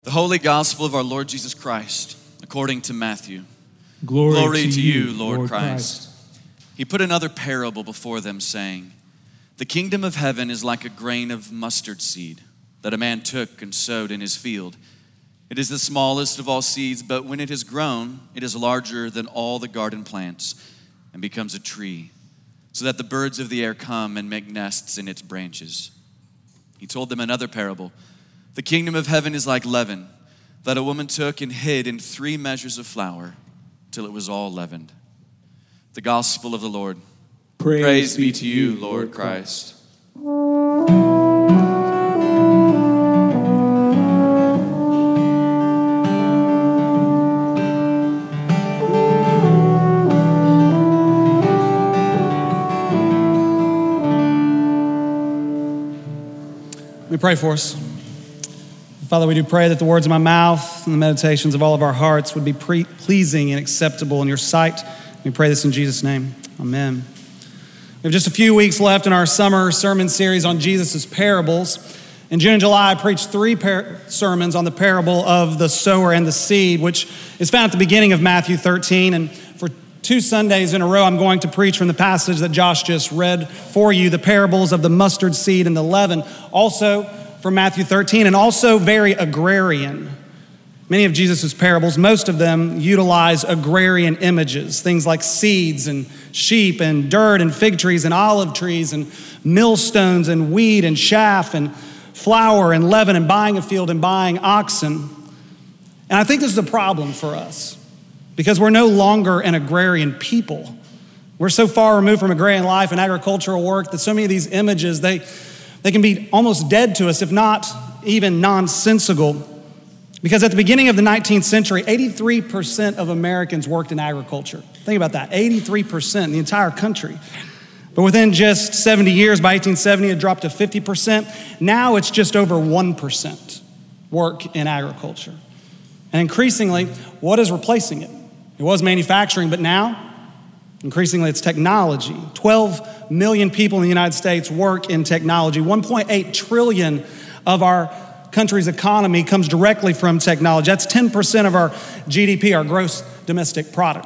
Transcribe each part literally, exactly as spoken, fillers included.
The Holy Gospel of our Lord Jesus Christ, according to Matthew. Glory, Glory to, to you, you, Lord, Lord Christ. Christ. He put another parable before them, saying, The kingdom of heaven is like a grain of mustard seed that a man took and sowed in his field. It is the smallest of all seeds, but when it has grown, it is larger than all the garden plants and becomes a tree, so that the birds of the air come and make nests in its branches. He told them another parable. The kingdom of heaven is like leaven that a woman took and hid in three measures of flour till it was all leavened. The gospel of the Lord. Praise, Praise be to you, Lord Christ. Let me pray for us. Father, we do pray that the words of my mouth and the meditations of all of our hearts would be pre- pleasing and acceptable in your sight. We pray this in Jesus' name. Amen. We have just a few weeks left in our summer sermon series on Jesus' parables. In June and July, I preached three par- sermons on the parable of the sower and the seed, which is found at the beginning of Matthew thirteen. And for two Sundays in a row, I'm going to preach from the passage that Josh just read for you, the parables of the mustard seed and the leaven. Also, from Matthew thirteen, and also very agrarian. Many of Jesus' parables, most of them utilize agrarian images, things like seeds and sheep and dirt and fig trees and olive trees and millstones and wheat and chaff and flour and leaven and buying a field and buying oxen. And I think this is a problem for us because we're no longer an agrarian people. We're so far removed from agrarian life and agricultural work that so many of these images, they They can be almost dead to us, if not even nonsensical. Because at the beginning of the nineteenth century, eighty-three percent of Americans worked in agriculture. Think about that, eighty-three percent in the entire country. But within just seventy years, by eighteen seventy, it dropped to fifty percent. Now it's just over one percent work in agriculture. And increasingly, what is replacing it? It was manufacturing, but now, increasingly, it's technology. twelve million people in the United States work in technology. one point eight trillion of our country's economy comes directly from technology. That's ten percent of our G D P, our gross domestic product.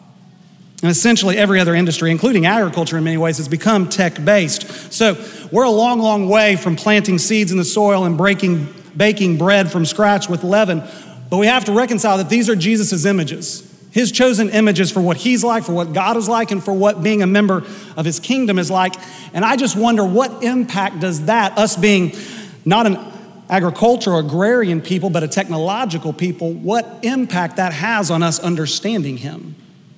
And essentially every other industry, including agriculture in many ways, has become tech-based. So we're a long, long way from planting seeds in the soil and breaking, baking bread from scratch with leaven. But we have to reconcile that these are Jesus' images. His chosen images for what he's like, for what God is like, and for what being a member of his kingdom is like. And I just wonder, what impact does that, us being not an agricultural, agrarian people, but a technological people, what impact that has on us understanding him?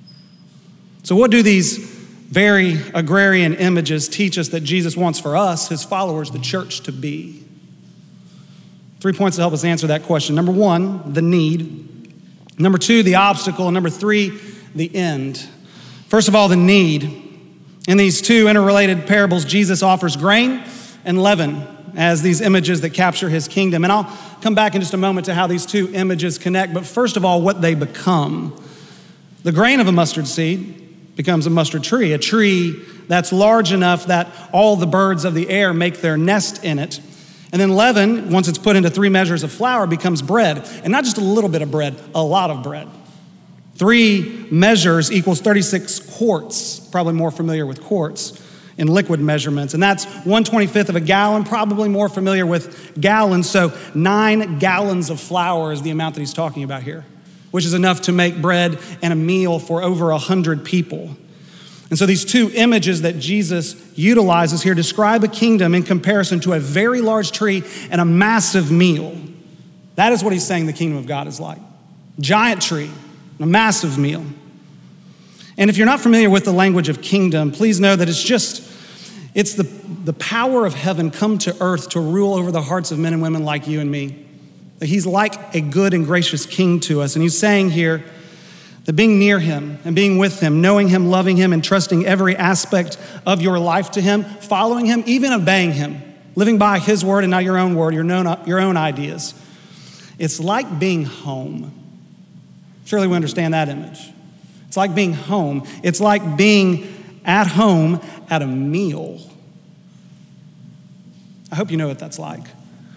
So what do these very agrarian images teach us that Jesus wants for us, his followers, the church, to be? Three points to help us answer that question. Number one, the need. Number two, the obstacle. And number three, the end. First of all, the need. In these two interrelated parables, Jesus offers grain and leaven as these images that capture his kingdom. And I'll come back in just a moment to how these two images connect. But first of all, what they become. The grain of a mustard seed becomes a mustard tree, a tree that's large enough that all the birds of the air make their nest in it. And then leaven, once it's put into three measures of flour, becomes bread. And not just a little bit of bread, a lot of bread. Three measures equals thirty-six quarts, probably more familiar with quarts in liquid measurements. And that's one twenty-fifth of a gallon, probably more familiar with gallons. So nine gallons of flour is the amount that he's talking about here, which is enough to make bread and a meal for over a hundred people. And so these two images that Jesus utilizes here describe a kingdom in comparison to a very large tree and a massive meal. That is what he's saying the kingdom of God is like. Giant tree, a massive meal. And if you're not familiar with the language of kingdom, please know that it's just, it's the, the power of heaven come to earth to rule over the hearts of men and women like you and me. That he's like a good and gracious king to us. And he's saying here, that being near him and being with him, knowing him, loving him, and trusting every aspect of your life to him, following him, even obeying him, living by his word and not your own word, your own, your own ideas. It's like being home. Surely we understand that image. It's like being home. It's like being at home at a meal. I hope you know what that's like.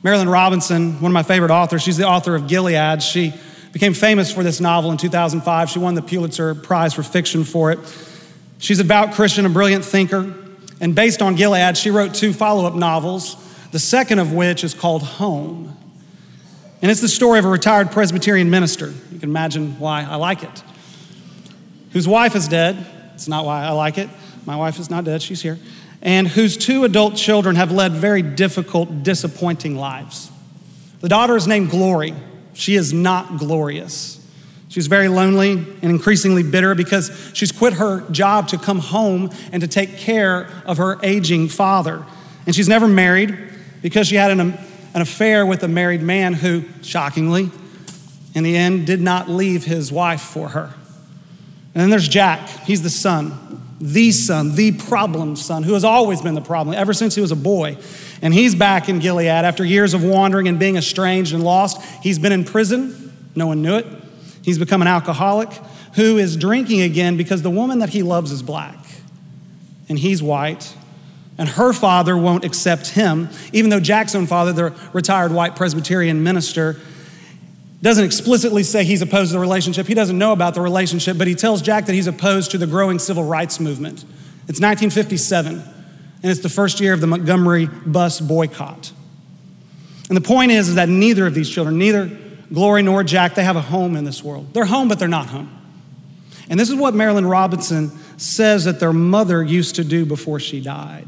Marilyn Robinson, one of my favorite authors, she's the author of Gilead. She became famous for this novel in two thousand five. She won the Pulitzer Prize for fiction for it. She's a devout Christian, a brilliant thinker. And based on Gilead, she wrote two follow-up novels, the second of which is called Home. And it's the story of a retired Presbyterian minister. You can imagine why I like it. Whose wife is dead. It's not why I like it. My wife is not dead, she's here. And whose two adult children have led very difficult, disappointing lives. The daughter is named Glory. She is not glorious. She's very lonely and increasingly bitter because she's quit her job to come home and to take care of her aging father. And she's never married because she had an, an affair with a married man who, shockingly, in the end, did not leave his wife for her. And then there's Jack. He's the son, the son, the problem son, who has always been the problem ever since he was a boy. And he's back in Gilead after years of wandering and being estranged and lost. He's been in prison. No one knew it. He's become an alcoholic who is drinking again because the woman that he loves is black and he's white, and her father won't accept him, even though Jack's own father, the retired white Presbyterian minister, doesn't explicitly say he's opposed to the relationship. He doesn't know about the relationship, but he tells Jack that he's opposed to the growing civil rights movement. It's nineteen fifty-seven, and it's the first year of the Montgomery bus boycott. And the point is, is that neither of these children, neither Glory nor Jack, they have a home in this world. They're home, but they're not home. And this is what Marilyn Robinson says that their mother used to do before she died.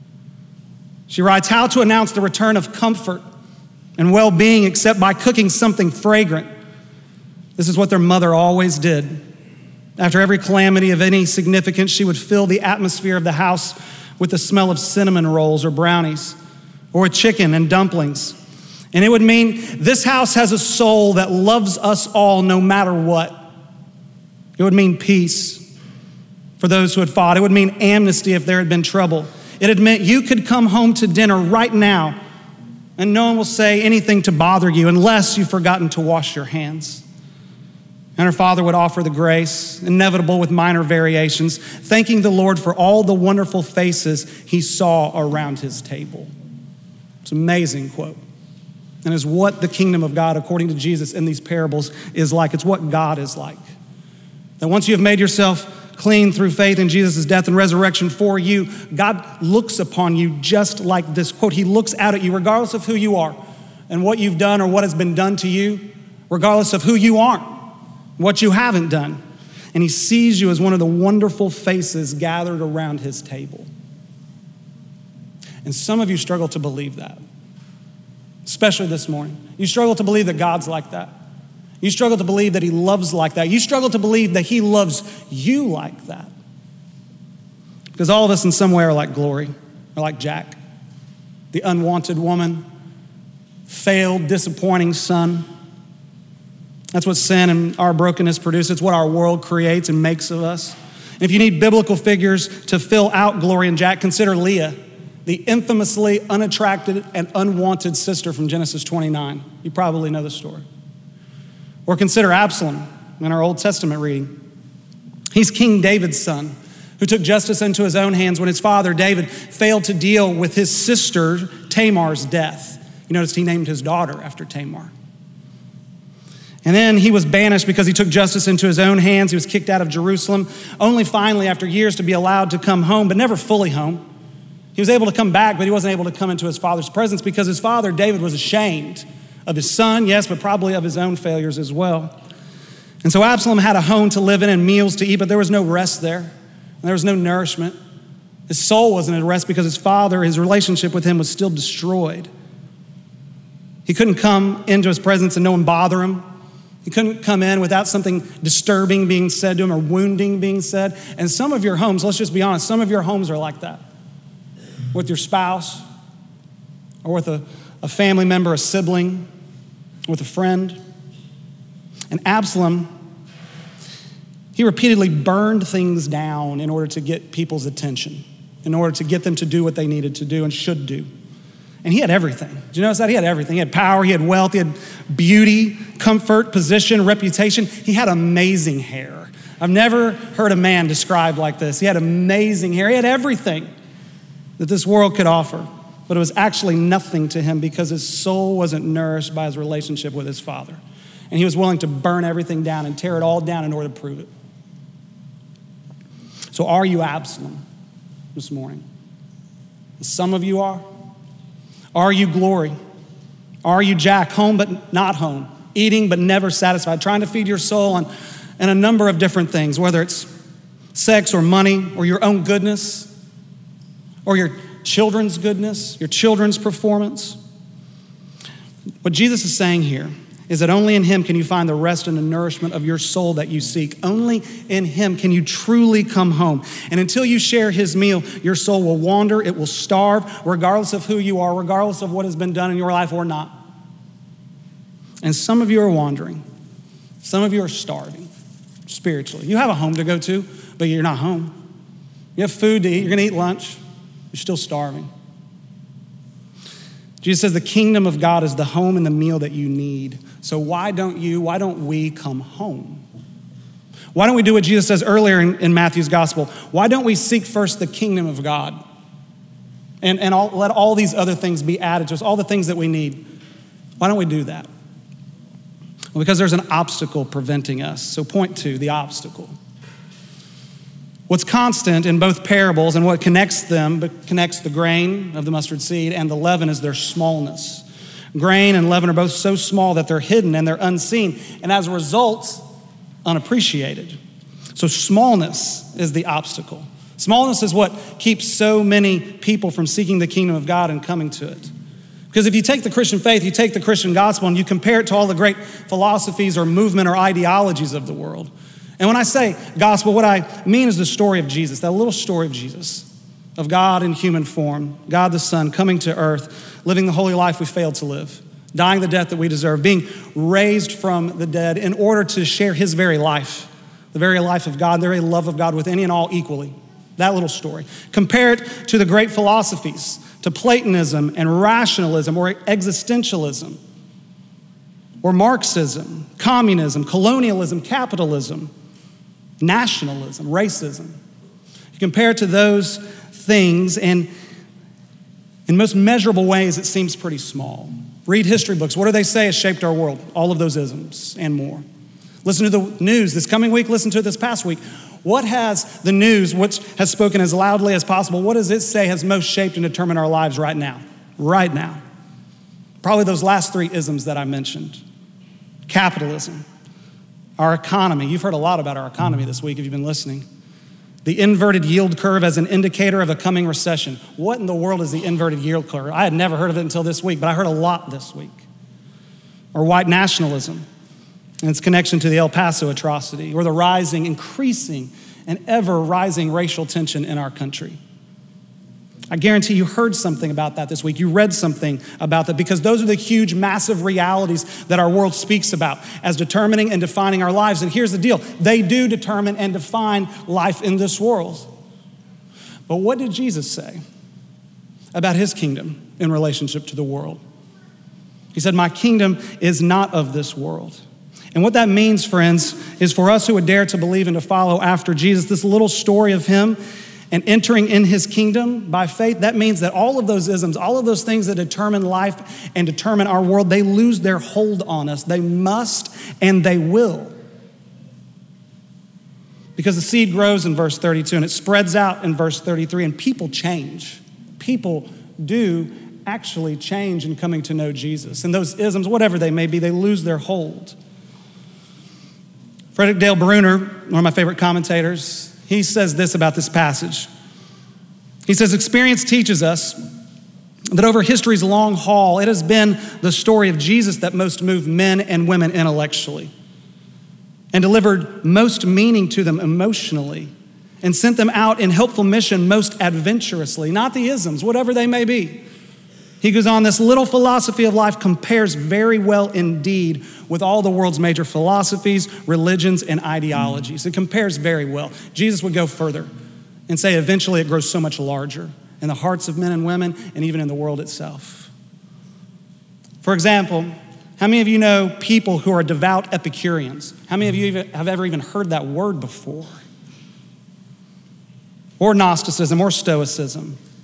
She writes, how to announce the return of comfort and well-being except by cooking something fragrant. This is what their mother always did. After every calamity of any significance, she would fill the atmosphere of the house with the smell of cinnamon rolls or brownies or chicken and dumplings. And it would mean this house has a soul that loves us all no matter what. It would mean peace for those who had fought. It would mean amnesty if there had been trouble. It had meant you could come home to dinner right now and no one will say anything to bother you unless you've forgotten to wash your hands. And her father would offer the grace, inevitable with minor variations, thanking the Lord for all the wonderful faces he saw around his table. It's an amazing quote. And is what the kingdom of God, according to Jesus in these parables, is like. It's what God is like. That once you have made yourself clean through faith in Jesus' death and resurrection for you, God looks upon you just like this. Quote, he looks out at you regardless of who you are and what you've done or what has been done to you, regardless of who you aren't, what you haven't done. And he sees you as one of the wonderful faces gathered around his table. And some of you struggle to believe that. Especially this morning. You struggle to believe that God's like that. You struggle to believe that he loves like that. You struggle to believe that he loves you like that. Because all of us in some way are like Glory, or like Jack, the unwanted woman, failed, disappointing son. That's what sin and our brokenness produce. It's what our world creates and makes of us. And if you need biblical figures to fill out Glory and Jack, consider Leah, the infamously unattractive and unwanted sister from Genesis twenty-nine. You probably know the story. Or consider Absalom in our Old Testament reading. He's King David's son who took justice into his own hands when his father, David, failed to deal with his sister Tamar's death. You notice he named his daughter after Tamar. And then he was banished because he took justice into his own hands. He was kicked out of Jerusalem, only finally after years to be allowed to come home, but never fully home. He was able to come back, but he wasn't able to come into his father's presence because his father, David, was ashamed of his son, yes, but probably of his own failures as well. And so Absalom had a home to live in and meals to eat, but there was no rest there. And there was no nourishment. His soul wasn't at rest because his father, his relationship with him was still destroyed. He couldn't come into his presence and no one bother him. He couldn't come in without something disturbing being said to him or wounding being said. And some of your homes, let's just be honest, some of your homes are like that. With your spouse, or with a, a family member, a sibling, with a friend. And Absalom, he repeatedly burned things down in order to get people's attention, in order to get them to do what they needed to do and should do. And he had everything. Did you notice that? He had everything. He had power, he had wealth, he had beauty, comfort, position, reputation. He had amazing hair. I've never heard a man described like this. He had amazing hair. He had everything that this world could offer. but it was actually nothing to him because his soul wasn't nourished by his relationship with his Father. And he was willing to burn everything down and tear it all down in order to prove it. So are you Absalom this morning? Some of you are. Are you Glory? Are you Jack, home but not home, eating but never satisfied, trying to feed your soul on, on a number of different things, whether it's sex or money or your own goodness or your children's goodness, your children's performance? What Jesus is saying here is that only in him can you find the rest and the nourishment of your soul that you seek. Only in him can you truly come home. And until you share his meal, your soul will wander, it will starve, regardless of who you are, regardless of what has been done in your life or not. And some of you are wandering. Some of you are starving spiritually. You have a home to go to, but you're not home. You have food to eat, you're gonna eat lunch, you're still starving. Jesus says the kingdom of God is the home and the meal that you need. So why don't you, why don't we come home? Why don't we do what Jesus says earlier in, in Matthew's gospel? Why don't we seek first the kingdom of God? And, and all, let all these other things be added to us, all the things that we need. Why don't we do that? Well, because there's an obstacle preventing us. So point two, the obstacle. What's constant in both parables and what connects them, but connects the grain of the mustard seed and the leaven, is their smallness. Grain and leaven are both so small that they're hidden and they're unseen, and as a result, unappreciated. So smallness is the obstacle. Smallness is what keeps so many people from seeking the kingdom of God and coming to it. Because if you take the Christian faith, you take the Christian gospel, and you compare it to all the great philosophies or movement or ideologies of the world. And when I say gospel, what I mean is the story of Jesus, that little story of Jesus, of God in human form, God the Son coming to earth, living the holy life we failed to live, dying the death that we deserve, being raised from the dead in order to share his very life, the very life of God, the very love of God with any and all equally. That little story. Compare it to the great philosophies, to Platonism and rationalism or existentialism, or Marxism, communism, colonialism, capitalism, nationalism, racism. You compare it to those things, and in most measurable ways, it seems pretty small. Read history books. What do they say has shaped our world? All of those isms and more. Listen to the news this coming week. Listen to it this past week. What has the news, which has spoken as loudly as possible, what does it say has most shaped and determined our lives right now? Right now. Probably those last three isms that I mentioned. Capitalism, our economy. You've heard a lot about our economy this week if you've been listening. The inverted yield curve as an indicator of a coming recession. What in the world is the inverted yield curve? I had never heard of it until this week, but I heard a lot this week. Or white nationalism and its connection to the El Paso atrocity, or the rising, increasing, and ever rising racial tension in our country. I guarantee you heard something about that this week. You read something about that, because those are the huge, massive realities that our world speaks about as determining and defining our lives. And here's the deal. They do determine and define life in this world. But what did Jesus say about his kingdom in relationship to the world? He said, my kingdom is not of this world. And what that means, friends, is for us who would dare to believe and to follow after Jesus, this little story of him and entering in his kingdom by faith, that means that all of those isms, all of those things that determine life and determine our world, they lose their hold on us. They must and they will. Because the seed grows in verse thirty-two and it spreads out in verse thirty-three, and people change. People do actually change in coming to know Jesus. And those isms, whatever they may be, they lose their hold. Frederick Dale Bruner, one of my favorite commentators, he says this about this passage. He says, experience teaches us that over history's long haul, it has been the story of Jesus that most moved men and women intellectually and delivered most meaning to them emotionally and sent them out in helpful mission most adventurously, not the isms, whatever they may be. He goes on, this little philosophy of life compares very well indeed with all the world's major philosophies, religions, and ideologies. It compares very well. Jesus would go further and say eventually it grows so much larger in the hearts of men and women and even in the world itself. For example, how many of you know people who are devout Epicureans? How many of you even, have ever even heard that word before? Or Gnosticism or Stoicism.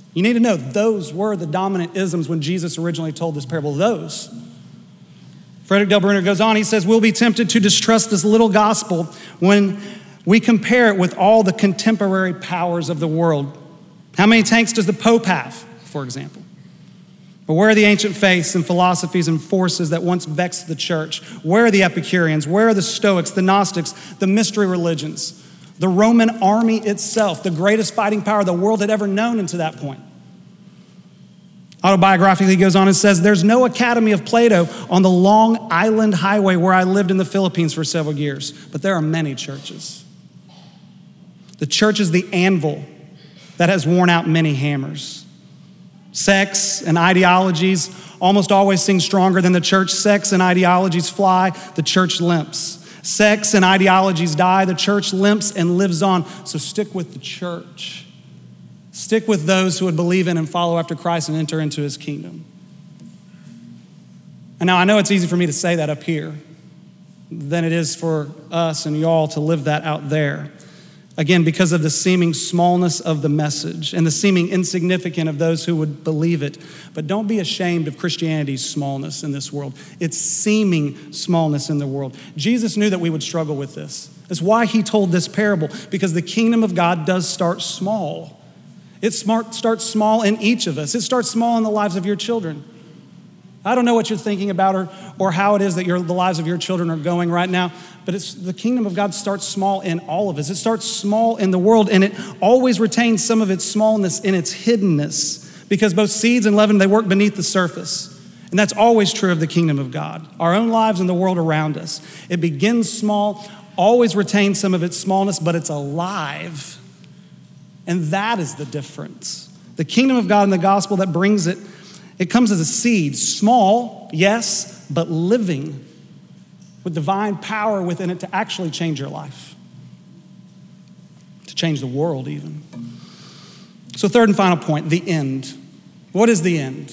You need to know those were the dominant isms when Jesus originally told this parable. Those. Frederick Del Bruner goes on, he says, we'll be tempted to distrust this little gospel when we compare it with all the contemporary powers of the world. How many tanks does the Pope have, for example? But where are the ancient faiths and philosophies and forces that once vexed the church? Where are the Epicureans? Where are the Stoics, the Gnostics, the mystery religions? The Roman army itself, the greatest fighting power the world had ever known until that point. Autobiographically, he goes on and says, there's no Academy of Plato on the Long Island Highway where I lived in the Philippines for several years, but there are many churches. The church is the anvil that has worn out many hammers. Sex and ideologies almost always sing stronger than the church. Sex and ideologies fly, the church limps. Sex and ideologies die, the church limps and lives on. So stick with the church. Stick with those who would believe in and follow after Christ and enter into his kingdom. And now I know it's easy for me to say that up here than it is for us and y'all to live that out there. Again, because of the seeming smallness of the message and the seeming insignificance of those who would believe it. But don't be ashamed of Christianity's smallness in this world. Its seeming smallness in the world. Jesus knew that we would struggle with this. That's why he told this parable, because the kingdom of God does start small. It smart, starts small in each of us. It starts small in the lives of your children. I don't know what you're thinking about or, or how it is that your, the lives of your children are going right now, but it's, the kingdom of God starts small in all of us. It starts small in the world, and it always retains some of its smallness in its hiddenness, because both seeds and leaven, they work beneath the surface. And that's always true of the kingdom of God, our own lives and the world around us. It begins small, always retains some of its smallness, but it's alive. And that is the difference. The kingdom of God and the gospel that brings it, it comes as a seed, small, yes, but living, with divine power within it to actually change your life, to change the world even. So third and final point, the end. What is the end?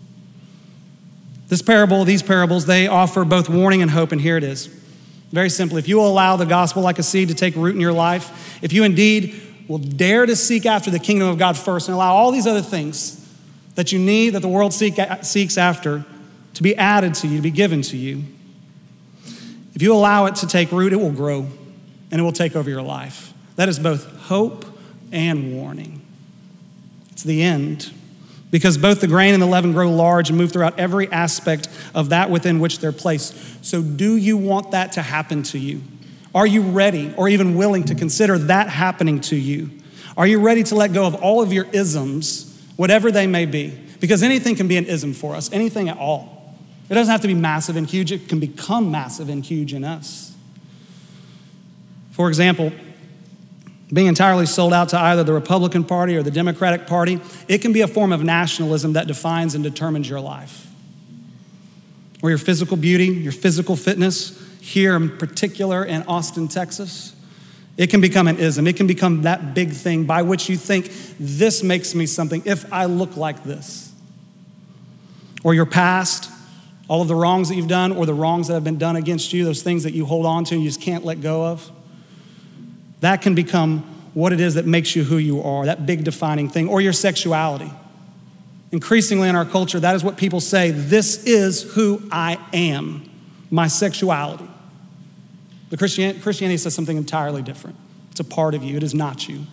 This parable, these parables, they offer both warning and hope, and here it is. Very simply, if you will allow the gospel like a seed to take root in your life, if you indeed will dare to seek after the kingdom of God first and allow all these other things that you need, that the world seek, seeks after, to be added to you, to be given to you. If you allow it to take root, it will grow and it will take over your life. That is both hope and warning. It's the end, because both the grain and the leaven grow large and move throughout every aspect of that within which they're placed. So do you want that to happen to you? Are you ready or even willing to consider that happening to you? Are you ready to let go of all of your isms, whatever they may be? Because anything can be an ism for us, anything at all. It doesn't have to be massive and huge. It can become massive and huge in us. For example, being entirely sold out to either the Republican Party or the Democratic Party, it can be a form of nationalism that defines and determines your life. Or your physical beauty, your physical fitness, here in particular in Austin, Texas, it can become an ism. It can become that big thing by which you think, this makes me something if I look like this. Or your past, all of the wrongs that you've done or the wrongs that have been done against you, those things that you hold on to and you just can't let go of. That can become what it is that makes you who you are, that big defining thing. Or your sexuality. Increasingly in our culture, that is what people say, this is who I am, my sexuality. The Christian, Christianity says something entirely different. It's a part of you. It is not you.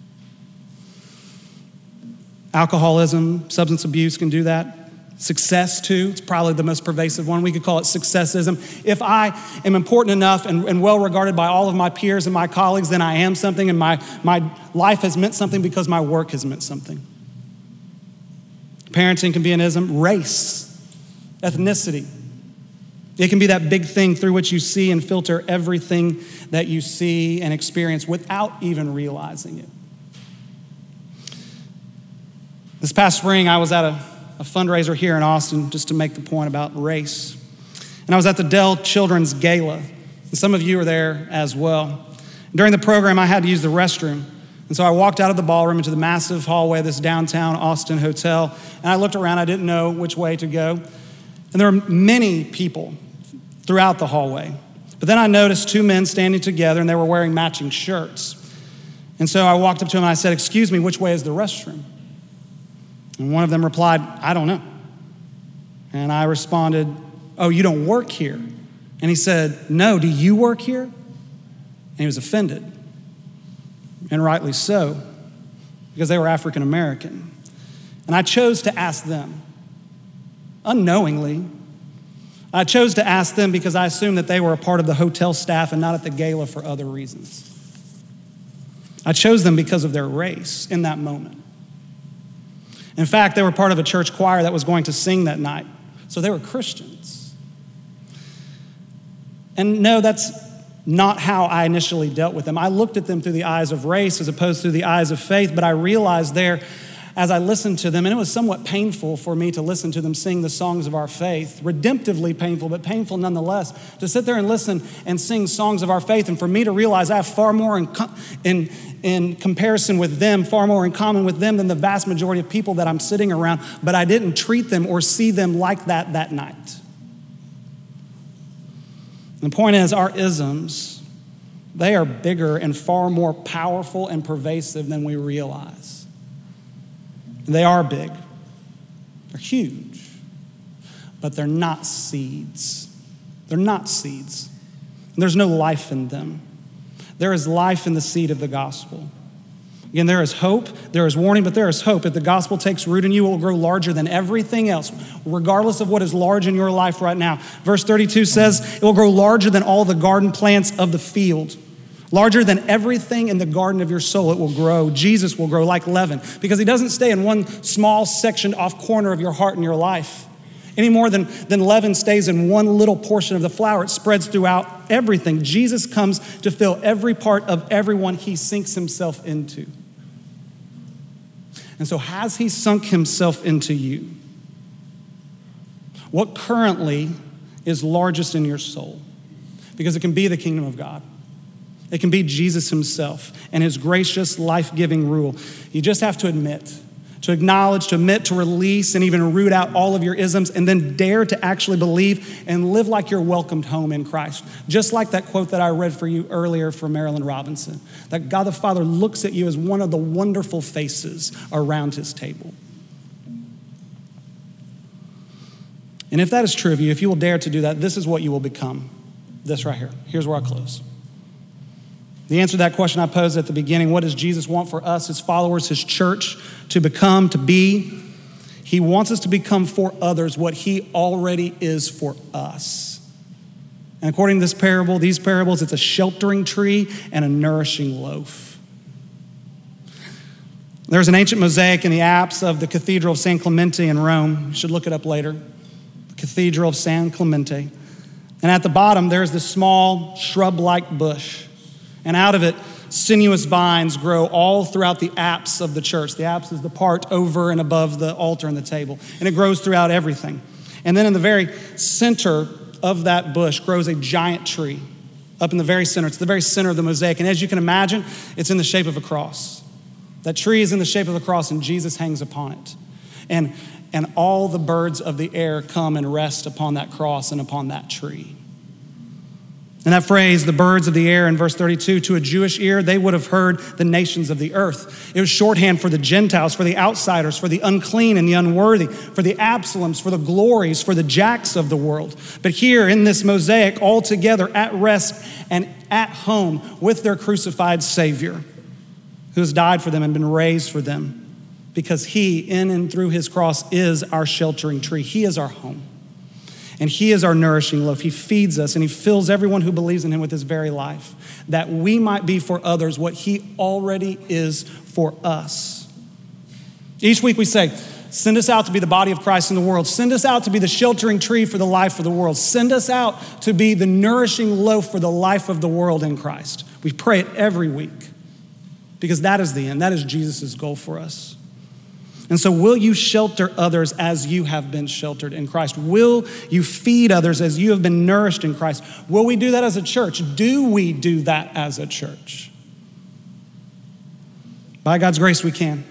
Alcoholism, substance abuse can do that. Success too, it's probably the most pervasive one. We could call it successism. If I am important enough and, and well regarded by all of my peers and my colleagues, then I am something, and my, my life has meant something because my work has meant something. Parenting can be an ism. Race, ethnicity. It can be that big thing through which you see and filter everything that you see and experience without even realizing it. This past spring, I was at a, a fundraiser here in Austin, just to make the point about race. And I was at the Dell Children's Gala. And some of you were there as well. During the program, I had to use the restroom. And so I walked out of the ballroom into the massive hallway of this downtown Austin hotel. And I looked around. I didn't know which way to go. And there were many people throughout the hallway. But then I noticed two men standing together, and they were wearing matching shirts. And so I walked up to them and I said, excuse me, which way is the restroom? And one of them replied, I don't know. And I responded, oh, you don't work here? And he said, no, do you work here? And he was offended, and rightly so, because they were African American. And I chose to ask them, unknowingly. I chose to ask them because I assumed that they were a part of the hotel staff and not at the gala for other reasons. I chose them because of their race in that moment. In fact, they were part of a church choir that was going to sing that night. So they were Christians. And no, that's not how I initially dealt with them. I looked at them through the eyes of race as opposed to the eyes of faith, but I realized there as I listened to them, and it was somewhat painful for me to listen to them sing the songs of our faith, redemptively painful, but painful nonetheless, to sit there and listen and sing songs of our faith, and for me to realize I have far more in, in, in comparison with them, far more in common with them than the vast majority of people that I'm sitting around, but I didn't treat them or see them like that that night. And the point is, our isms, they are bigger and far more powerful and pervasive than we realize. They are big, they're huge, but they're not seeds. They're not seeds. There's no life in them. There is life in the seed of the gospel. Again, there is hope, there is warning, but there is hope. If the gospel takes root in you, it will grow larger than everything else, regardless of what is large in your life right now. Verse thirty-two says, it will grow larger than all the garden plants of the field. Larger than everything in the garden of your soul, it will grow. Jesus will grow like leaven, because he doesn't stay in one small sectioned off corner of your heart and your life. Any more than, than leaven stays in one little portion of the flour, it spreads throughout everything. Jesus comes to fill every part of everyone he sinks himself into. And so has he sunk himself into you? What currently is largest in your soul? Because it can be the kingdom of God. It can be Jesus himself and his gracious, life-giving rule. You just have to admit, to acknowledge, to admit, to release, and even root out all of your isms, and then dare to actually believe and live like you're welcomed home in Christ. Just like that quote that I read for you earlier from Marilyn Robinson, that God the Father looks at you as one of the wonderful faces around his table. And if that is true of you, if you will dare to do that, this is what you will become. This right here. Here's where I close. The answer to that question I posed at the beginning, what does Jesus want for us, his followers, his church, to become, to be? He wants us to become for others what he already is for us. And according to this parable, these parables, it's a sheltering tree and a nourishing loaf. There's an ancient mosaic in the apse of the Cathedral of San Clemente in Rome. You should look it up later. The Cathedral of San Clemente. And at the bottom, there's this small shrub-like bush. And out of it, sinuous vines grow all throughout the apse of the church. The apse is the part over and above the altar and the table. And it grows throughout everything. And then in the very center of that bush grows a giant tree. Up in the very center. It's the very center of the mosaic. And as you can imagine, it's in the shape of a cross. That tree is in the shape of a cross, and Jesus hangs upon it. And, and all the birds of the air come and rest upon that cross and upon that tree. And that phrase, the birds of the air, in verse thirty-two, to a Jewish ear, they would have heard the nations of the earth. It was shorthand for the Gentiles, for the outsiders, for the unclean and the unworthy, for the Absaloms, for the glories, for the jacks of the world. But here in this mosaic, all together at rest and at home with their crucified Savior, who has died for them and been raised for them, because he, in and through his cross, is our sheltering tree. He is our home. And he is our nourishing loaf. He feeds us and he fills everyone who believes in him with his very life, that we might be for others what he already is for us. Each week we say, send us out to be the body of Christ in the world. Send us out to be the sheltering tree for the life of the world. Send us out to be the nourishing loaf for the life of the world in Christ. We pray it every week because that is the end. That is Jesus' goal for us. And so will you shelter others as you have been sheltered in Christ? Will you feed others as you have been nourished in Christ? Will we do that as a church? Do we do that as a church? By God's grace, we can.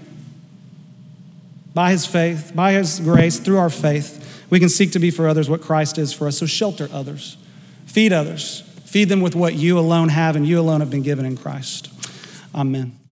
By his faith, by his grace, through our faith, we can seek to be for others what Christ is for us. So shelter others, feed others, feed them with what you alone have and you alone have been given in Christ. Amen.